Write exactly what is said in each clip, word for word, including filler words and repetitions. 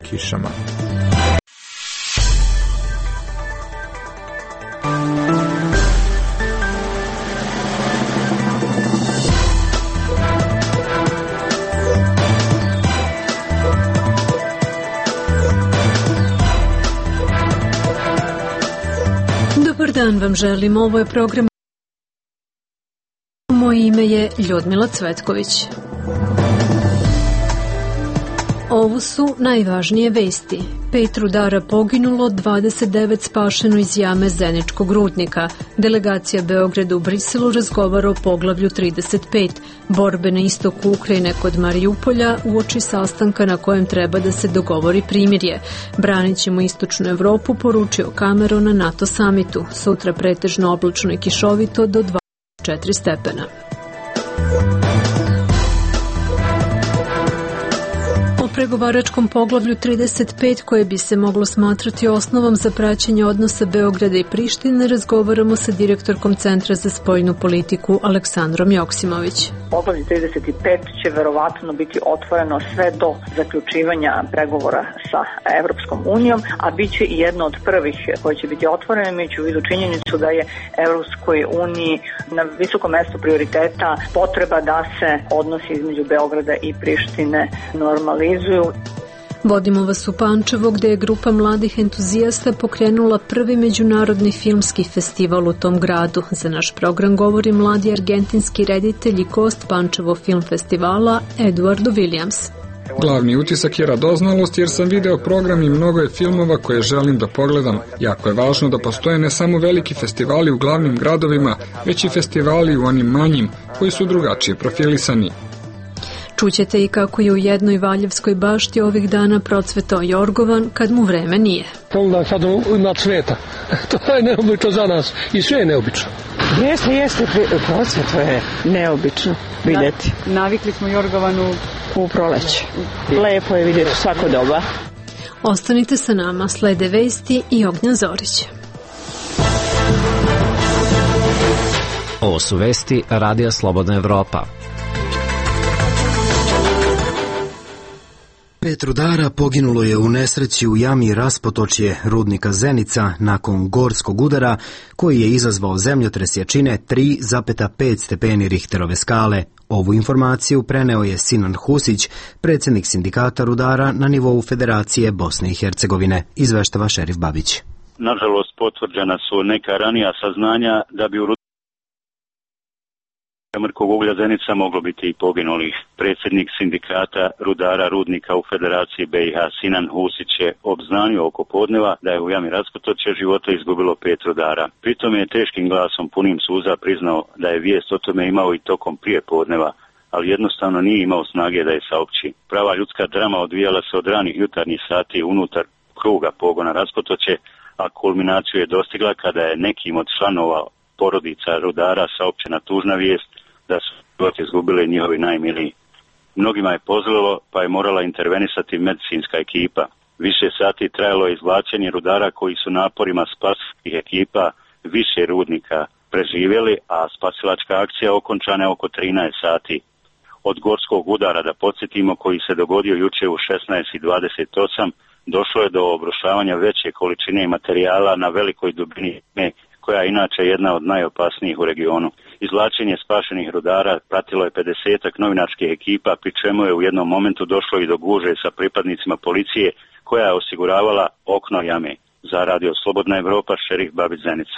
kišama. Dobar dan vam želim, ovo je program. Moje ime je Ljudmila Cvetković. Ovo su najvažnije vesti. Pet rudara poginulo, dvadeset devet spašeno iz jame Zeničkog rudnika. Delegacija Beograda u Briselu razgovara o poglavlju trideset pet. Borbe na istoku Ukrajine kod Marijupolja uoči sastanka na kojem treba da se dogovori primirje. Branit ćemo istočnu Evropu, poručio Cameron na NATO samitu. Sutra pretežno oblačno i kišovito do dvadeset četiri stepena. Pregovaračkom poglavlju trideset pet, koje bi se moglo smatrati osnovom za praćenje odnosa Beograda i Prištine, razgovaramo sa direktorkom Centra za spoljnu politiku Aleksandrom Joksimović. Poglavlje trideset pet će verovatno biti otvoreno sve do zaključivanja pregovora sa Evropskom unijom, a bit će i jedno od prvih koje će biti otvorene, imajući u vidu činjenicu da je Evropskoj uniji na visokom mestu prioriteta potreba da se odnosi između Beograda i Prištine normalizuju. Vodimo vas u Pančevo, gde je grupa mladih entuzijasta pokrenula prvi međunarodni filmski festival u tom gradu. Za naš program govori mladi argentinski reditelj i gost Pančevo film festivala Eduardo Williams. Glavni utisak je radoznalost jer sam video program i mnogo je filmova koje želim da pogledam. Jako je važno da postoje ne samo veliki festivali u glavnim gradovima, već i festivali u onim manjim koji su drugačije profilisani. Čućete i kako je u jednoj Valjevskoj bašti ovih dana procvetao jorgovan kad mu vreme nije. Onda sad ima cveta. To je neobično za nas i sve je neobično. Jeste, jeste, procveto je neobično vidjeti. Na, navikli smo jorgovanu u proleće. Lepo je vidjeti svako doba. Ostanite sa nama, slede vesti i Ognjan Zorić. Ovo su vesti Radija Slobodna Evropa. Pet rudara poginulo je u nesreći u jami Raspotočje rudnika Zenica nakon gorskog udara koji je izazvao zemljotres jačine tri zarez pet stepeni Richterove skale. Ovu informaciju preneo je Sinan Husić, predsjednik sindikata rudara na nivou Federacije Bosne i Hercegovine, izveštava Šerif Babić. Nažalost, potvrđena su neka ranija saznanja da bi u mrkog uglja Zenica moglo biti i poginulih. Predsjednik sindikata rudara rudnika u Federaciji B i H Sinan Husić je obznanio oko podneva da je u jami Raspotočje života izgubilo pet rudara. Pritom je teškim glasom punim suza priznao da je vijest o tome imao i tokom prije podneva, ali jednostavno nije imao snage da je saopći. Prava ljudska drama odvijala se od ranih jutarnjih sati unutar kruga pogona Raspotočje, a kulminaciju je dostigla kada je nekim od članova porodica rudara saopćena tužna vijest da su život izgubili njihovi najmiliji. Mnogima je pozlilo, pa je morala intervenisati medicinska ekipa. Više sati trajalo je izvlačenje rudara koji su naporima spasilačkih ekipa više rudnika preživjeli, a spasilačka akcija okončana je oko trinaest sati. Od gorskog udara, da podsjetimo, koji se dogodio juče u šesnaest i dvadeset osam, došlo je do obrušavanja veće količine materijala na velikoj dubini, koja je inače jedna od najopasnijih u regionu. Izvlačenje spašenih rudara pratilo je pedesetak novinarskih ekipa, pri čemu je u jednom momentu došlo i do gužve sa pripadnicima policije koja je osiguravala okno jame. Za Radio Slobodna Evropa, Šerif Babić, Zenica.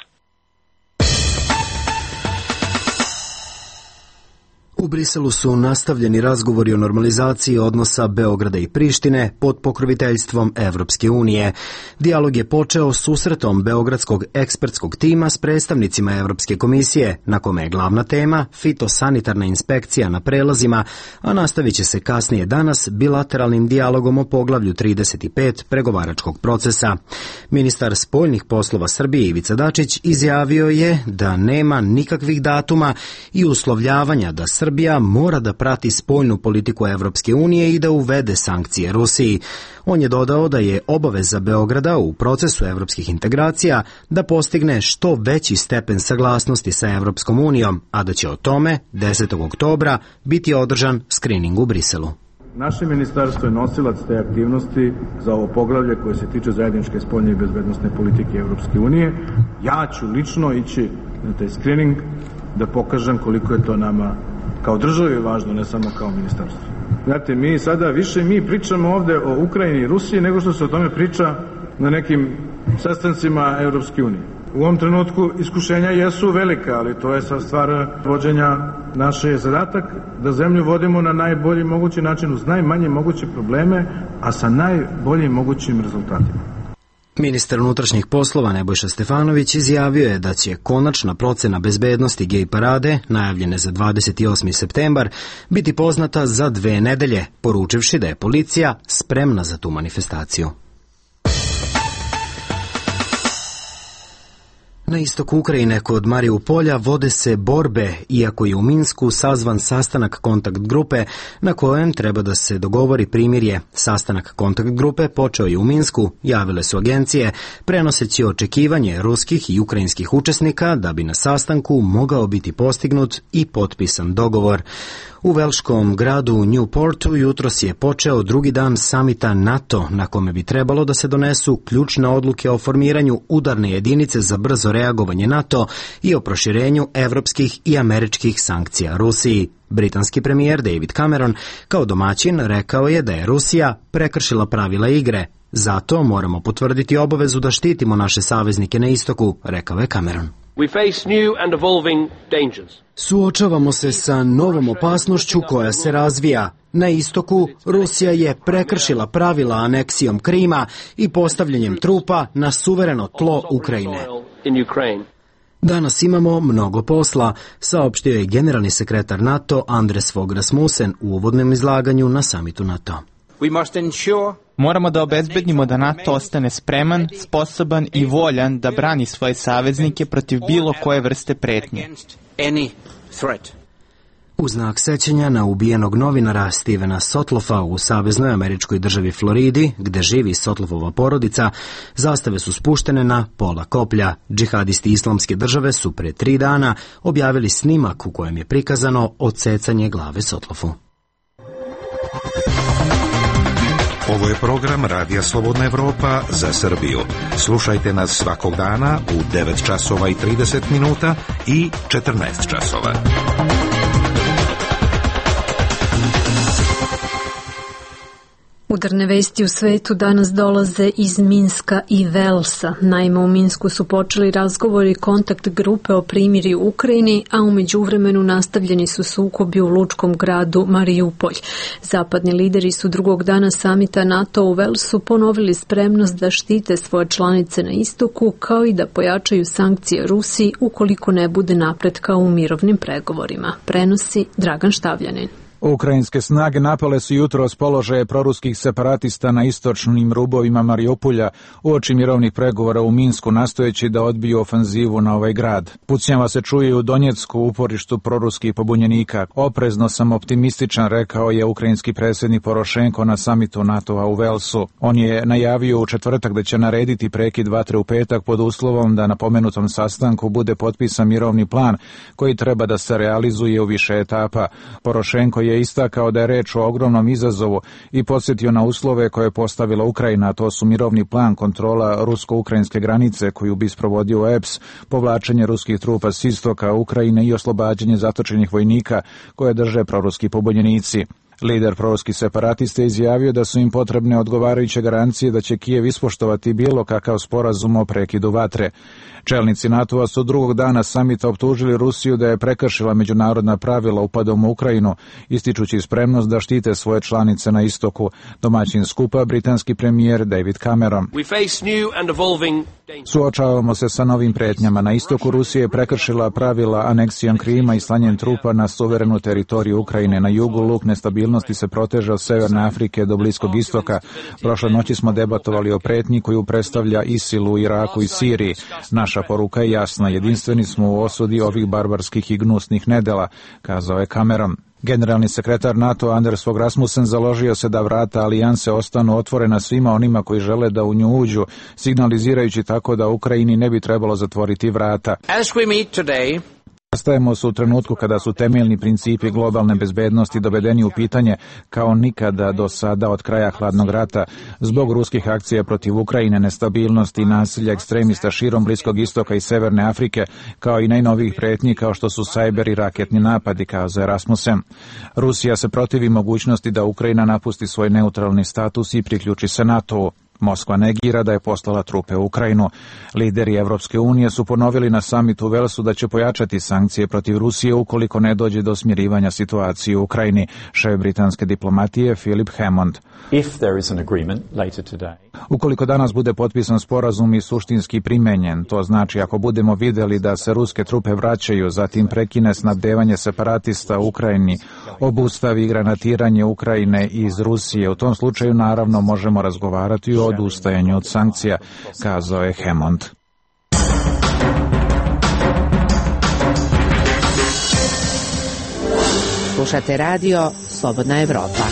U Briselu su nastavljeni razgovori o normalizaciji odnosa Beograda i Prištine pod pokroviteljstvom Evropske unije. Dijalog je počeo susretom Beogradskog ekspertskog tima s predstavnicima Evropske komisije, na kome je glavna tema fitosanitarna inspekcija na prelazima, a nastavit će se kasnije danas bilateralnim dijalogom o poglavlju trideset pet pregovaračkog procesa. Ministar spoljnih poslova Srbije Ivica Dačić izjavio je da nema nikakvih datuma i uslovljavanja da Srbija Srbija mora da prati spoljnu politiku Evropske unije i da uvede sankcije Rusiji. On je dodao da je obaveza Beograda u procesu evropskih integracija da postigne što veći stepen saglasnosti sa Evropskom unijom, a da će o tome desetog oktobra biti održan skrining u Briselu. Naše ministarstvo je nosilac te aktivnosti za ovo poglavlje koje se tiče zajedničke spoljne i bezbednosne politike Evropske unije. Ja ću lično ići na taj screening da pokažem koliko je to nama kao državi važno, ne samo kao ministarstvo. Znate, mi sada više mi pričamo ovde o Ukrajini i Rusiji nego što se o tome priča na nekim sastancima Evropske unije. U ovom trenutku iskušenja jesu velika, ali to je sad stvar vođenja. Naš je zadatak da zemlju vodimo na najbolji mogući način, uz najmanje moguće probleme, a sa najboljim mogućim rezultatima. Ministar unutrašnjih poslova Nebojša Stefanović izjavio je da će konačna procena bezbednosti gej parade, najavljene za dvadeset osmi septembar, biti poznata za dve nedelje, poručivši da je policija spremna za tu manifestaciju. Na istoku Ukrajine kod Mariupolja vode se borbe, iako je u Minsku sazvan sastanak kontakt grupe na kojem treba da se dogovori primirje. Sastanak kontakt grupe počeo je u Minsku, javile su agencije, prenoseći očekivanje ruskih i ukrajinskih učesnika da bi na sastanku mogao biti postignut i potpisan dogovor. U velškom gradu Newportu jutros je počeo drugi dan samita NATO, na kome bi trebalo da se donesu ključne odluke o formiranju udarne jedinice za brzo reagovanje NATO i o proširenju evropskih i američkih sankcija Rusiji. Britanski premijer David Cameron kao domaćin rekao je da je Rusija prekršila pravila igre. Zato moramo potvrditi obavezu da štitimo naše saveznike na istoku, rekao je Cameron. We face new and evolving dangers. Suočavamo se sa novom opasnošću koja se razvija. Na istoku Rusija je prekršila pravila aneksijom Krima i postavljanjem trupa na suvereno tlo Ukrajine. Danas imamo mnogo posla, saopštio je generalni sekretar NATO Anders Fogh Rasmussen u uvodnom izlaganju na samitu NATO. Moramo da obezbedimo da NATO ostane spreman, sposoban i voljan da brani svoje saveznike protiv bilo koje vrste pretnje. U znak sećanja na ubijenog novinara Stevena Sotlofa u saveznoj američkoj državi Floridi, gde živi Sotlofova porodica, zastave su spuštene na pola koplja. Džihadisti Islamske države su pre tri dana objavili snimak u kojem je prikazano odsecanje glave Sotlofu. Ovo je program Radija Slobodna Evropa za Srbiju. Slušajte nas svakog dana u devet časova i trideset minuta i četrnaest časova. Udarne vesti u svetu danas dolaze iz Minska i Velsa. Naime, u Minsku su počeli razgovori kontakt grupe o primirju u Ukrajini, a u međuvremenu nastavljeni su sukobi u lučkom gradu Mariupolj. Zapadni lideri su drugog dana samita NATO u Velsu ponovili spremnost da štite svoje članice na istoku, kao i da pojačaju sankcije Rusiji ukoliko ne bude napretka u mirovnim pregovorima. Prenosi Dragan Štavljanin. Ukrajinske snage napale su jutros položaje proruskih separatista na istočnim rubovima Mariupolja uoči mirovnih pregovora u Minsku, nastojeći da odbiju ofanzivu na ovaj grad. Pucnjava se čuje u Donjecku, uporištu proruskih pobunjenika. Oprezno sam optimističan, rekao je ukrajinski predsjednik Porošenko na samitu NATO-a u Velsu. On je najavio u četvrtak da će narediti prekid vatre u petak pod uslovom da na pomenutom sastanku bude potpisan mirovni plan koji treba da se realizuje u više etapa. Porošenko je je istakao da je reč o ogromnom izazovu i podsjetio na uslove koje je postavila Ukrajina, to su mirovni plan, kontrola rusko-ukrajinske granice koju bi sprovodio E P S, povlačenje ruskih trupa s istoka Ukrajine i oslobađanje zatočenih vojnika koje drže proruski pobunjenici. Lider proruskih separatista je izjavio da su im potrebne odgovarajuće garancije da će Kijev ispoštovati bilo kakav sporazum o prekidu vatre. Čelnici NATO-a su drugog dana samita optužili Rusiju da je prekršila međunarodna pravila upadom u Ukrajinu, ističući spremnost da štite svoje članice na istoku. Domaćin skupa, britanski premijer David Cameron. Suočavamo se sa novim pretnjama. Na istoku Rusija je prekršila pravila aneksijom Krima i slanjem trupa na suverenu teritoriju Ukrajine. Na jugu luk nestabilnosti se proteže od Severne Afrike do Bliskog istoka. Prošle noći smo debatovali o pretnji koju predstavlja ISIL u Iraku i Siriji. Naša poruka je jasna, jedinstveni smo u osudi ovih barbarskih i gnusnih nedela, kazao je Cameron. Generalni sekretar NATO Anders Fogh Rasmussen založio se da vrata alijanse ostanu otvorena svima onima koji žele da u nju uđu, signalizirajući tako da Ukrajini ne bi trebalo zatvoriti vrata. Stajemo se u trenutku kada su temeljni principi globalne bezbednosti dovedeni u pitanje kao nikada do sada od kraja hladnog rata zbog ruskih akcija protiv Ukrajine, nestabilnosti i nasilja ekstremista širom Bliskog istoka i Severne Afrike, kao i najnovijih pretnji kao što su sajber i raketni napadi, kazao Rasmussen. Rusija se protivi mogućnosti da Ukrajina napusti svoj neutralni status i priključi se NATO-u. Moskva negira da je poslala trupe u Ukrajinu. Lideri Evropske unije su ponovili na samitu u Velsu da će pojačati sankcije protiv Rusije ukoliko ne dođe do smirivanja situacije u Ukrajini, šef britanske diplomatije Philip Hammond. If there is an agreement later today. Ukoliko danas bude potpisan sporazum i suštinski primenjen, to znači ako budemo videli da se ruske trupe vraćaju, zatim prekine snabdevanje separatista u Ukrajini, obustavi granatiranje Ukrajine iz Rusije, u tom slučaju naravno možemo razgovarati o odustajanju od sankcija, kazao je Hammond. Slušate radio Slobodna Evropa.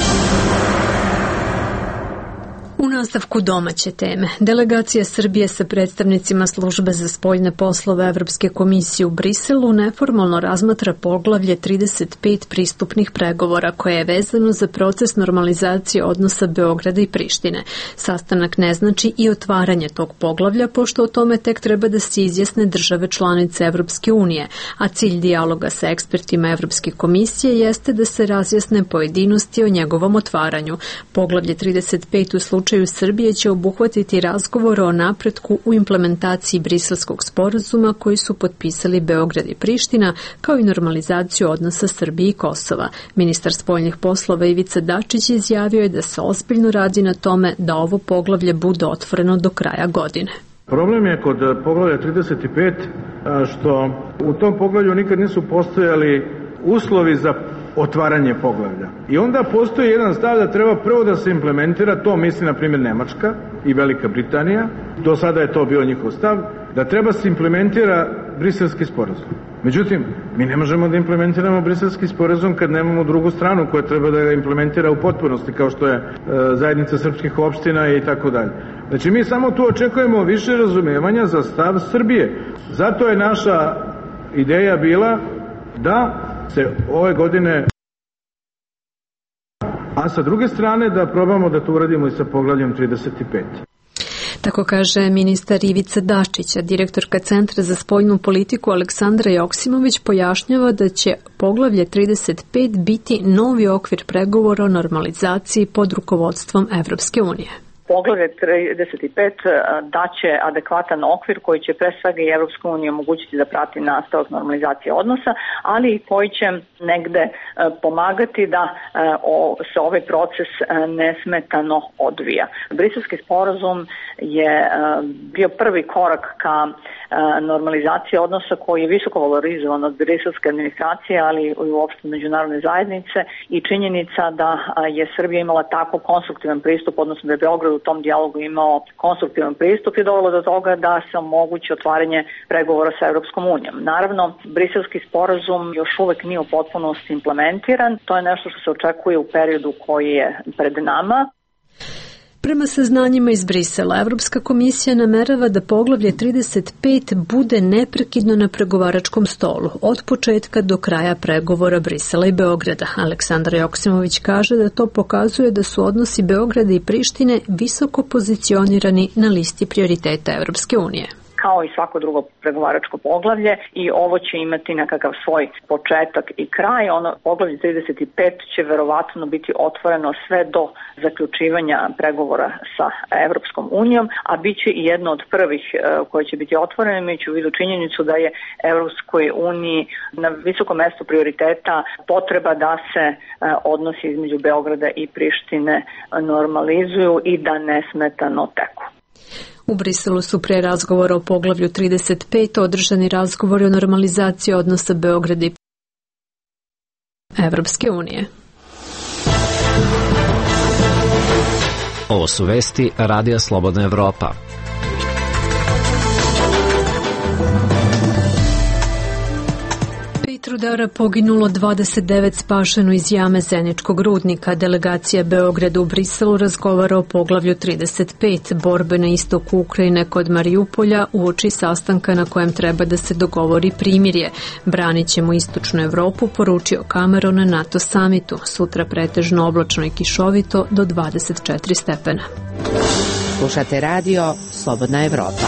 U nastavku domaće teme, delegacija Srbije sa predstavnicima Službe za spoljne poslove Evropske komisije u Briselu neformalno razmatra poglavlje trideset pet pristupnih pregovora koje je vezano za proces normalizacije odnosa Beograda i Prištine. Sastanak ne znači i otvaranje tog poglavlja, pošto o tome tek treba da se izjasne države članice Evropske unije, a cilj dijaloga sa ekspertima Evropske komisije jeste da se razjasne pojedinosti o njegovom otvaranju. Poglavlje trideset pet u slučaju U Srbije će obuhvatiti razgovor o napretku u implementaciji Briselskog sporazuma koji su potpisali Beograd i Priština, kao i normalizaciju odnosa Srbije i Kosova. Ministar spoljnih poslova Ivica Dačić izjavio je da se ozbiljno radi na tome da ovo poglavlje bude otvoreno do kraja godine. Problem je kod poglavlja trideset pet što u tom poglavlju nikad nisu postojali uslovi za otvaranje poglavlja. I onda postoji jedan stav da treba prvo da se implementira, to misli na primjer Nemačka i Velika Britanija, do sada je to bio njihov stav, da treba se implementira Briselski sporazum. Međutim, mi ne možemo da implementiramo Briselski sporazum kad nemamo drugu stranu koja treba da ga implementira u potpunosti, kao što je e, zajednica srpskih opština i tako dalje. Znači, mi samo tu očekujemo više razumevanja za stav Srbije. Zato je naša ideja bila da se ove godine, a sa druge strane da probamo da to uradimo i sa poglavljem trideset pet. Tako kaže ministar Ivica Dačić, a direktorka Centra za spoljnu politiku Aleksandra Joksimović pojašnjava da će poglavlje trideset pet biti novi okvir pregovora o normalizaciji pod rukovodstvom Evropske unije. Poglavlje trideset pet daće adekvatan okvir koji će pre svega i Evropska unija omogućiti da prati nastavak normalizacije odnosa, ali i koji će negde pomagati da se ovaj proces nesmetano odvija. Briselski sporazum je bio prvi korak ka normalizacije odnosa koji je visoko valorizovan od briselske administracije, ali i uopšte međunarodne zajednice, i činjenica da je Srbija imala tako konstruktivan pristup, odnosno da je Beograd u tom dijalogu imao konstruktivan pristup i dovelo do toga da se omogući otvaranje pregovora sa Evropskom unijom. Naravno, briselski sporazum još uvek nije u potpunosti implementiran. To je nešto što se očekuje u periodu koji je pred nama. Prema saznanjima iz Brisela, Evropska komisija namerava da poglavlje trideset pet bude neprekidno na pregovaračkom stolu od početka do kraja pregovora Brisela i Beograda. Aleksandar Joksimović kaže da to pokazuje da su odnosi Beograda i Prištine visoko pozicionirani na listi prioriteta Evropske unije. Kao i svako drugo pregovaračko poglavlje, i ovo će imati nekakav svoj početak i kraj. Ono, poglavlje trideset pet će verovatno biti otvoreno sve do zaključivanja pregovora sa Evropskom unijom, a bit će i jedno od prvih koje će biti otvoreno, imajući u vidu činjenicu da je Evropskoj uniji na visokom mestu prioriteta potreba da se odnosi između Beograda i Prištine normalizuju i da nesmetano teku. U Briselu su pre razgovora o poglavlju trideset pet održani razgovori o normalizaciji odnosa Beograda i Evropske unije. Ovo su vesti Radija Slobodna Evropa. Pet rudara poginulo, dvadeset devet spašeno iz jame Zeničkog rudnika. Delegacija Beograda u Briselu razgovara o poglavlju trideset pet, borbe na istoku Ukrajine kod Marijupolja, uoči sastanka na kojem treba da se dogovori primirje. Branit ćemo istočnu Evropu, poručio Cameron na NATO samitu. Sutra pretežno oblačno i kišovito do dvadeset četiri stepena. Slušate radio Slobodna Evropa.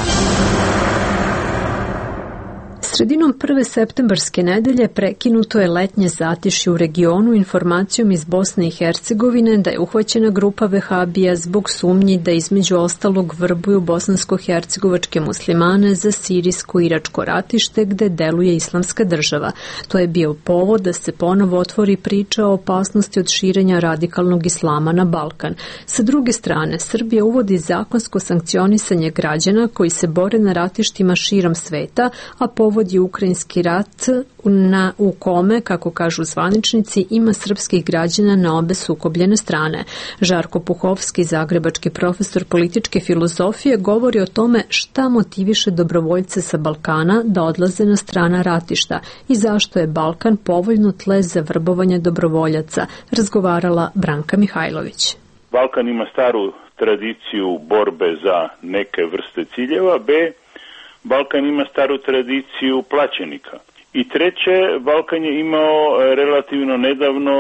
Sredinom prve septembarske nedelje prekinuto je letnje zatišje u regionu informacijom iz Bosne i Hercegovine da je uhvaćena grupa vehabija zbog sumnji da između ostalog vrbuju bosansko-hercegovačke muslimane za sirijsko-iračko ratište gde deluje Islamska država. To je bio povod da se ponovo otvori priča o opasnosti od širenja radikalnog islama na Balkan. Sa druge strane, Srbija uvodi zakonsko sankcionisanje građana koji se bore na ratištima širom sveta, a povod je ukrajinski rat na, u kome, kako kažu zvaničnici, ima srpskih građana na obe sukobljene strane. Žarko Puhovski, zagrebački profesor političke filozofije, govori o tome šta motiviše dobrovoljce sa Balkana da odlaze na strana ratišta i zašto je Balkan povoljno tle za vrbovanje dobrovoljaca, razgovarala Branka Mihajlović. Balkan ima staru tradiciju borbe za neke vrste ciljeva, B, Balkan ima staru tradiciju plaćenika. I treće, Balkan je imao relativno nedavno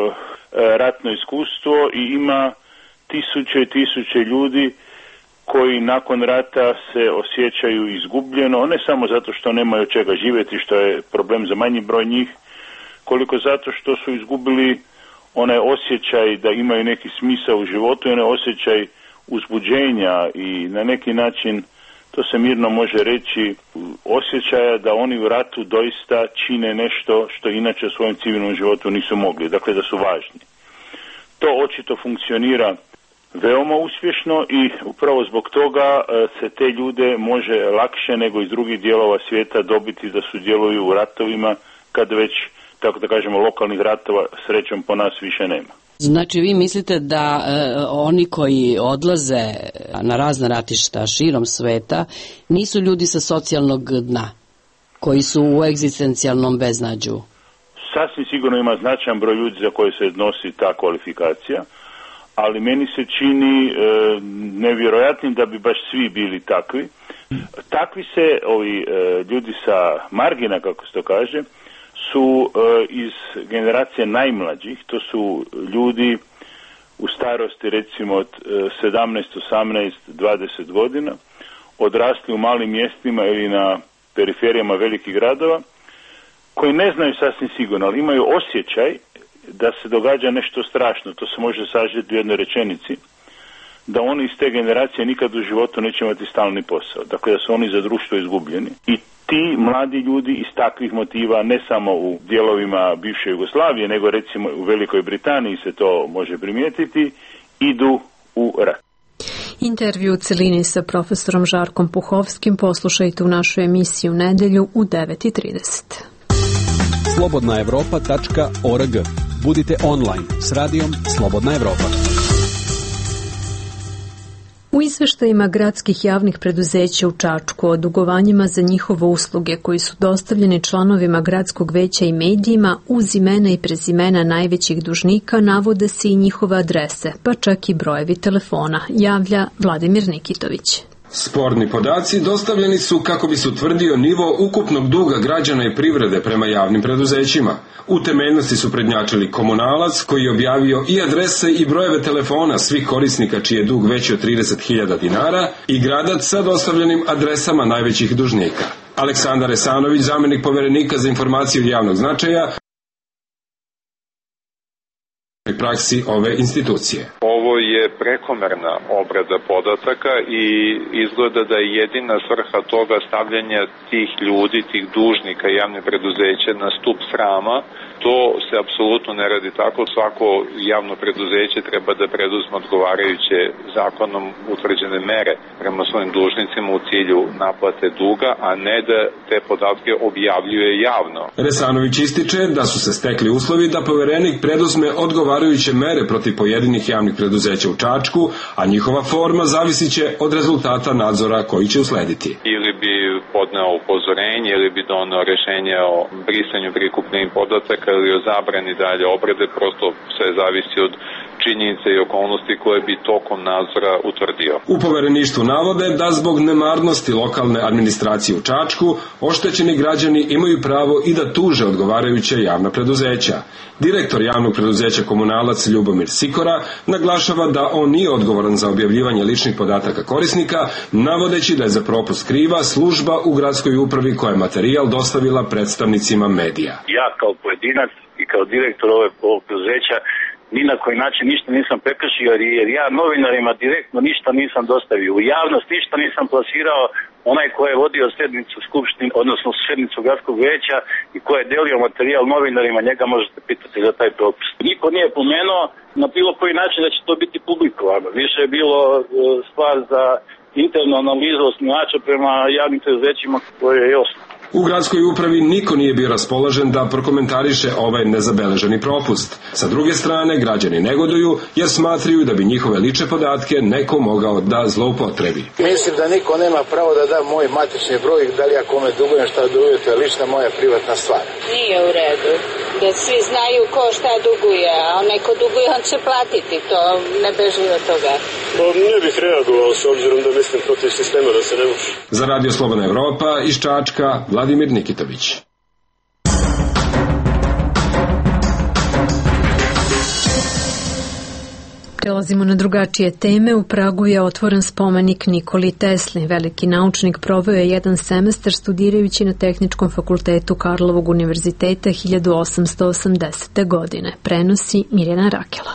ratno iskustvo i ima tisuće i tisuće ljudi koji nakon rata se osjećaju izgubljeno, ne samo zato što nemaju od čega živjeti, što je problem za manji broj njih, koliko zato što su izgubili onaj osjećaj da imaju neki smisao u životu i onaj osjećaj uzbuđenja i na neki način, to se mirno može reći, osjećaja da oni u ratu doista čine nešto što inače u svojem civilnom životu nisu mogli, dakle da su važni. To očito funkcionira veoma uspješno i upravo zbog toga se te ljude može lakše nego iz drugih dijelova svijeta dobiti da sudjeluju u ratovima kad već, tako da kažemo, lokalnih ratova srećom po nas više nema. Znači vi mislite da e, oni koji odlaze na razna ratišta širom sveta nisu ljudi sa socijalnog dna, koji su u egzistencijalnom beznađu? Sasvim sigurno ima značajan broj ljudi za koje se odnosi ta kvalifikacija, ali meni se čini e, nevjerojatnim da bi baš svi bili takvi. Takvi se ovi e, ljudi sa margina, kako se to kaže, su e, iz generacije najmlađih, to su ljudi u starosti recimo od sedamnaest, osamnaest, dvadeset godina, odrasli u malim mjestima ili na periferijama velikih gradova, koji ne znaju sasvim sigurno, ali imaju osjećaj da se događa nešto strašno, to se može sažeti u jednoj rečenici, da oni iz te generacije nikad u životu neće imati stalni posao, dakle da su oni za društvo izgubljeni. I ti mladi ljudi iz takvih motiva, ne samo u dijelovima bivše Jugoslavije, nego recimo u Velikoj Britaniji se to može primijetiti, idu u rat. Intervju u celini sa profesorom Žarkom Puhovskim poslušajte u našoj emisiji u nedelju u devet i trideset. slobodna evropa tačka org. Budite online s radijom Slobodna Evropa. U izveštajima gradskih javnih preduzeća u Čačku o dugovanjima za njihove usluge koji su dostavljeni članovima gradskog veća i medijima uz imena i prezimena najvećih dužnika navode se i njihove adrese, pa čak i brojevi telefona, javlja Vladimir Nikitović. Sporni podaci dostavljeni su kako bi se utvrdio nivo ukupnog duga građana i privrede prema javnim preduzećima. U temeljnosti su prednjačili Komunalac, koji je objavio i adrese i brojeve telefona svih korisnika čiji je dug veći od trideset hiljada dinara, i Gradac sa dostavljenim adresama najvećih dužnika. Aleksandar Esanović, zamjenik poverenika za informacije od javnog značaja, praksi ove institucije. Ovo je prekomerna obrada podataka i izgleda da je jedina svrha toga stavljanja tih ljudi, tih dužnika javne preduzeća na stup srama. To se apsolutno ne radi tako. Svako javno preduzeće treba da preduzme odgovarajuće zakonom utvrđene mere prema svojim dužnicima u cilju naplate duga, a ne da te podatke objavljuje javno. Resanović ističe da su se stekli uslovi da poverenik preduzme odgovarajuće mere protiv pojedinih javnih preduzeća u Čačku, a njihova forma zavisit će od rezultata nadzora koji će uslediti. Ili bi podneo upozorenje ili bi doneo rešenje o brisanju prikupljenih podataka ili o zabrani dalje obrade, prosto sve zavisi od činjenice i okolnosti koje bi tokom nadzora utvrdio. U povereništvu navode da zbog nemarnosti lokalne administracije u Čačku oštećeni građani imaju pravo i da tuže odgovarajuće javna preduzeća. Direktor javnog preduzeća Komunalac Ljubomir Sikora naglašava da on nije odgovoran za objavljivanje ličnih podataka korisnika, navodeći da je za propust kriva služba u gradskoj upravi koja je materijal dostavila predstavnicima medija. Ja kao pojedinac i kao direktor ove preduzeća ni na koji način ništa nisam prekršio, jer ja novinarima direktno ništa nisam dostavio. U javnost ništa nisam plasirao. Onaj ko je vodio sednicu skupštine, odnosno sednicu gradskog veća i ko je delio materijal novinarima, njega možete pitati za taj propust. Niko nije pomenuo na bilo koji način da će to biti publikovano. Više je bilo stvar za internu analizu osnivača prema javnim preduzećima koje je osnovno. U gradskoj upravi niko nije bio raspoložen da prokomentariše ovaj nezabeleženi propust. Sa druge strane, građani negoduju jer smatraju da bi njihove lične podatke neko mogao da zloupotrebi. Mislim da niko nema pravo da da moj matični broj, da li ja kome dugujem, šta dugujem, to je lična moja privatna stvar. Nije u redu. Da svi znaju ko šta duguje, a onaj ko duguje on će platiti, to ne beži od toga. Pa ne bih reagovao s obzirom da mislim protiv sistema da se ne može. Za Radio Slobodna Evropa iz Čačka, Vladimir Nikitović. Prelazimo na drugačije teme. U Pragu je otvoren spomenik Nikoli Tesli. Veliki naučnik proveo je jedan semestar studirajući na Tehničkom fakultetu Karlovog univerziteta hiljadu osamsto osamdesete. godine. Prenosi Mirjana Rakela.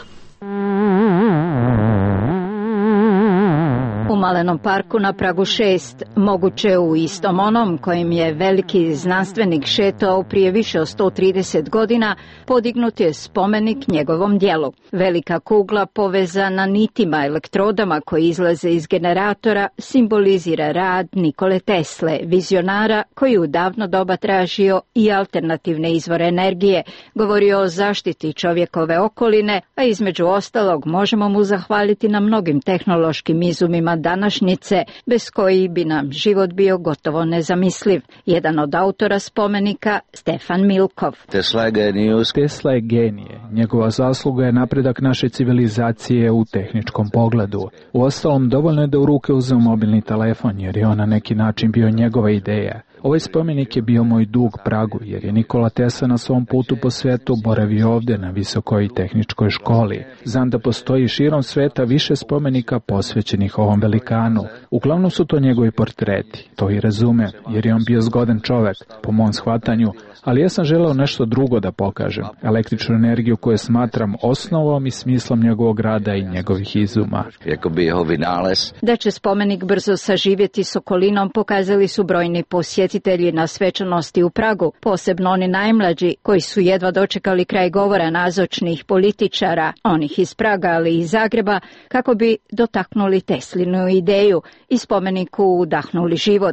U Malenom parku na Pragu šest, moguće u istom onom kojim je veliki znanstvenik šetao prije više od sto trideset godina, podignut je spomenik njegovom dijelu. Velika kugla povezana nitima elektrodama koji izlaze iz generatora simbolizira rad Nikole Tesle, vizionara koji u davno doba tražio i alternativne izvore energije, govorio o zaštiti čovjekove okoline, a između ostalog možemo mu zahvaliti na mnogim tehnološkim izumima današnjice, bez koji bi nam život bio gotovo nezamisliv. Jedan od autora spomenika, Stefan Milkov. Tesla je genijus. Tesla je genije. Njegova zasluga je napredak naše civilizacije u tehničkom pogledu. Uostalom, dovoljno je da u ruke uzeo mobilni telefon, jer je on na neki način bio njegova ideja. Ovaj spomenik je bio moj dug Pragu, jer je Nikola Tesla na svom putu po svetu boravio ovdje na visokoj tehničkoj školi. Znam da postoji širom sveta više spomenika posvećenih ovom velikanu. Uglavnom su to njegovi portreti. To i razume, jer je on bio zgodan čovek, po mom shvatanju, ali ja sam želeo nešto drugo da pokažem. Električnu energiju koju smatram osnovom i smislom njegovog rada i njegovih izuma. Da će spomenik brzo saživjeti s okolinom pokazali su brojni posjetitelji na svečanosti u Pragu, posebno oni najmlađi koji su jedva dočekali kraj govora nazočnih političara, onih iz Praga ali i iz Zagreba, kako bi dotaknuli Teslinu ideju i spomeniku udahnuli život.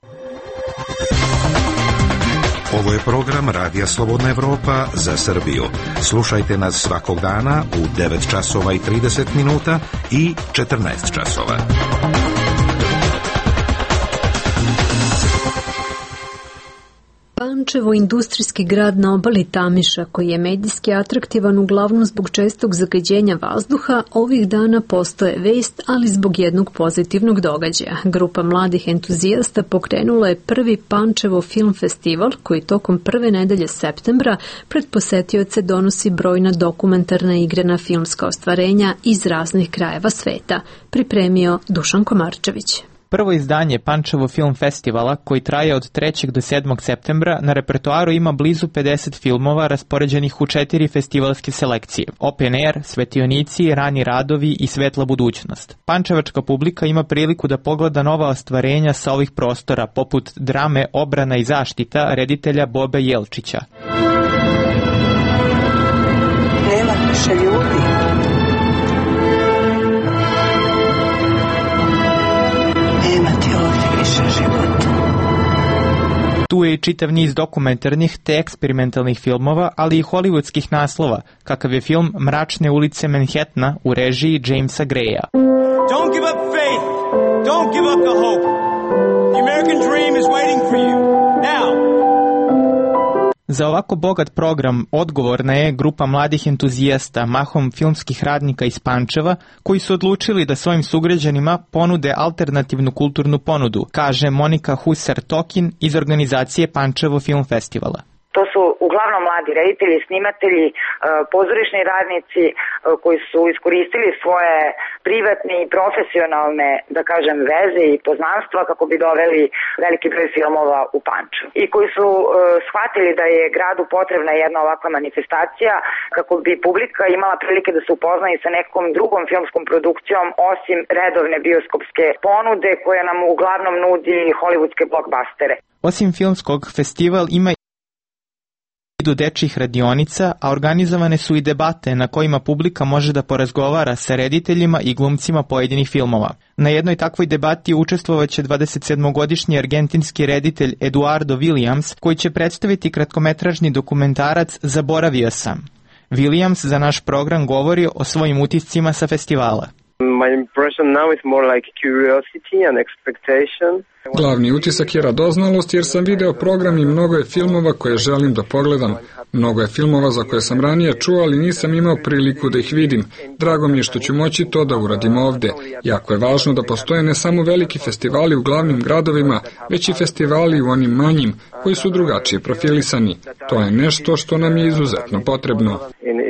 Ovo je program Radija Slobodna Evropa za Srbiju. Slušajte nas svakog dana u devet časova i trideset minuta i četrnaest časova. Pančevo, industrijski grad na obali Tamiša, koji je medijski atraktivan uglavnom zbog čestog zagađenja vazduha, ovih dana postoje vest, ali zbog jednog pozitivnog događaja. Grupa mladih entuzijasta pokrenula je prvi Pančevo film festival, koji tokom prve nedelje septembra pred posetioce donosi brojna dokumentarna i igrana filmska ostvarenja iz raznih krajeva sveta. Pripremio Dušan Komarčević. Prvo izdanje Pančevo film festivala, koji traje od trećeg do sedmog septembra, na repertoaru ima blizu pedeset filmova raspoređenih u četiri festivalske selekcije: Open Air, Svetionici, Rani radovi i Svetla budućnost. Pančevačka publika ima priliku da pogleda nova ostvarenja sa ovih prostora, poput drame Obrana i zaštita reditelja Bobe Jelčića. Nema više ljudi. Tu je i čitav niz dokumentarnih te eksperimentalnih filmova, ali i hollywoodskih naslova, kakav je film Mračne ulice Manhattana u režiji Jamesa Greya. Don't give up faith. Don't give up the hope. The American dream is waiting for you. Now. Za ovako bogat program odgovorna je grupa mladih entuzijasta, mahom filmskih radnika iz Pančeva, koji su odlučili da svojim sugrađanima ponude alternativnu kulturnu ponudu, kaže Monika Husar-Tokin iz organizacije Pančevo Film Festivala. To su uglavnom mladi reditelji, snimatelji, pozorišni radnici koji su iskoristili svoje privatne i profesionalne, da kažem, veze i poznanstva kako bi doveli veliki broj filmova u Pančevo. I koji su shvatili da je gradu potrebna jedna ovakva manifestacija kako bi publika imala prilike da se upozna i sa nekom drugom filmskom produkcijom osim redovne bioskopske ponude koja nam uglavnom nudi hollywoodske blockbustere. Osim filmskog, festival ima do dečjih radionica, a organizovane su i debate na kojima publika može da porazgovara sa rediteljima i glumcima pojedinih filmova. Na jednoj takvoj debati učestvovaće dvadesetsedmogodišnji argentinski reditelj Eduardo Williams, koji će predstaviti kratkometražni dokumentarac Zaboravio sam. Williams za naš program govori o svojim utiscima sa festivala. My impression now is more like curiosity and expectation. Glavni utisak je radoznalost jer sam video program i mnogo je filmova koje želim da pogledam. Mnogo je filmova za koje sam ranije čuo, ali nisam imao priliku da ih vidim. Drago mi je što ću moći to da uradim ovde. Jako je važno da postoje ne samo veliki festivali u glavnim gradovima, već i festivali u onim manjim, koji su drugačije profilisani. To je nešto što nam je izuzetno potrebno.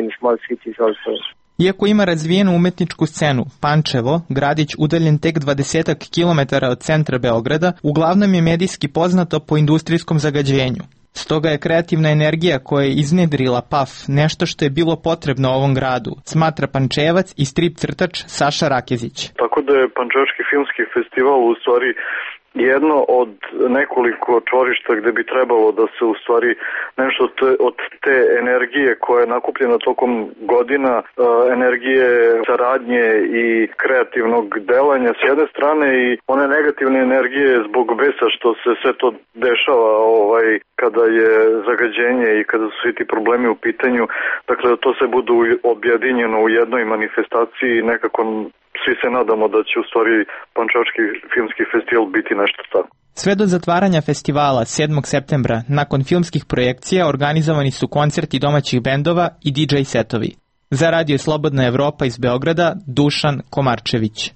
Iako ima razvijenu umetničku scenu, Pančevo, gradić udaljen tek dvadesetak kilometara od centra Beograda, uglavnom je medijski poznato po industrijskom zagađenju. Stoga je kreativna energija koja je iznedrila P A F nešto što je bilo potrebno ovom gradu, smatra Pančevac i strip crtač Saša Rakezić. Tako da je Pančevački filmski festival u stvari jedno od nekoliko čvorišta gde bi trebalo da se u stvari nešto te, od te energije koja je nakupljena tokom godina, energije saradnje i kreativnog delanja s jedne strane i one negativne energije zbog besa što se sve to dešava ovaj, kada je zagađenje i kada su svi ti problemi u pitanju, dakle da to se budu objedinjeno u jednoj manifestaciji i nekako svi se nadamo da će u stvari Pančevački filmski festival biti nešto tako. Sve do zatvaranja festivala sedmog septembra, nakon filmskih projekcija, organizovani su koncerti domaćih bendova i D J setovi. Za Radio Slobodna Evropa iz Beograda, Dušan Komarčević.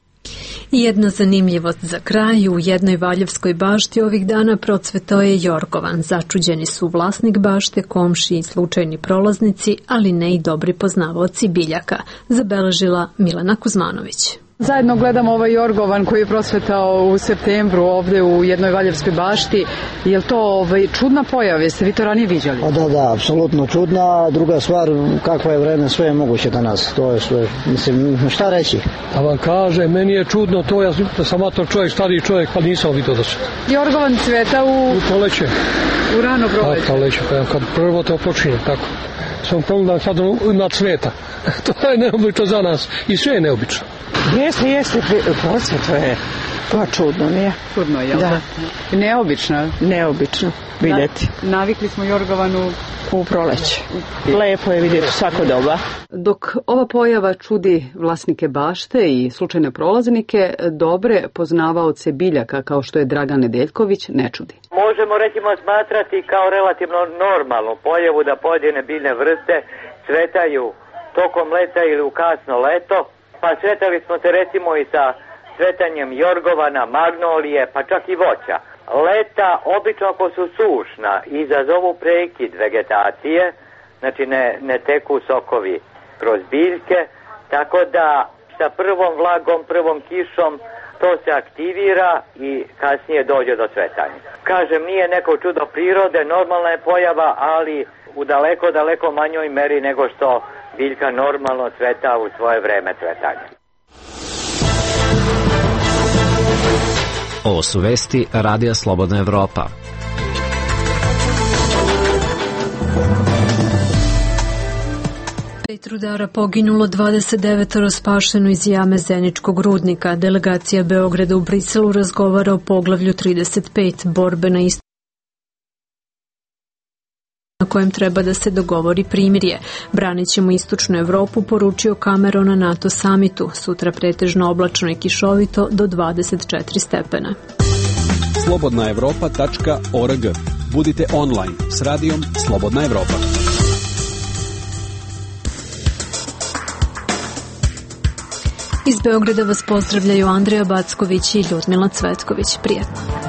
I jedna zanimljivost za kraj, u jednoj Valjevskoj bašti ovih dana procvetao je jorgovan. Začuđeni su vlasnik bašte, komšiji i slučajni prolaznici, ali ne i dobri poznavaoci biljaka, zabeležila Milena Kuzmanović. Zajedno gledamo ovaj jorgovan koji je prosvetao u septembru ovde u jednoj Valjevskoj bašti. Je li to ovaj, čudna pojava? Jeste vi to ranije viđali? Pa da, da, apsolutno čudna. Druga stvar, kakva je vreme, sve je moguće danas. To je sve, mislim, šta reći? Da vam kaže, meni je čudno to, ja sam ator čovjek, stari čovjek, pa nisam vidio da se. Jorgovan cveta u... U poleće. U rano proleće. A, poleće, pa kad prvo to počinje, tako. Sam pogledam sad na cveta. To je neobično za nas i sve je neobično. Jeste, jeste, procveto je. Pa čudno, nije? Čudno, jel da? da? Neobično. Neobično vidjeti. Na, navikli smo jorgovanu u proleće. Lepo je vidjeti svako doba. Dok ova pojava čudi vlasnike bašte i slučajne prolaznike, dobre poznavaoce biljaka kao što je Dragan Nedeljković ne čudi. Možemo recimo smatrati kao relativno normalnu pojavu da pojedine biljne vrste cvetaju tokom leta ili u kasno leto. Pa sretali smo se recimo i sa cvetanjem jorgovana, magnolije, pa čak i voća. Leta, obično ako su sušna, izazovu prekid vegetacije, znači ne, ne teku sokovi kroz biljke, tako da sa prvom vlagom, prvom kišom to se aktivira i kasnije dođe do cvetanja. Kažem, nije neko čudo prirode, normalna je pojava, ali u daleko, daleko manjoj meri nego što biljka normalno cveta u svoje vreme cvetanja. Ovo su vesti Radija Slobodna Evropa. Pet rudara poginulo, dvadeset devet spašeno iz jame Zeničkog rudnika. Delegacija Beograda u Briselu razgovara o poglavlju trideset pet, borbe na istoku na kojem treba da se dogovori primirje. Branit ćemo istočnu Evropu, poručio Cameron na NATO samitu. Sutra pretežno oblačno i kišovito do dvadeset četiri stepena. slobodna evropa tačka org. Budite online s radijom Slobodna Evropa. Iz Beograda vas pozdravljaju Andreja Backović i Ljudmila Cvetković. Prijetno.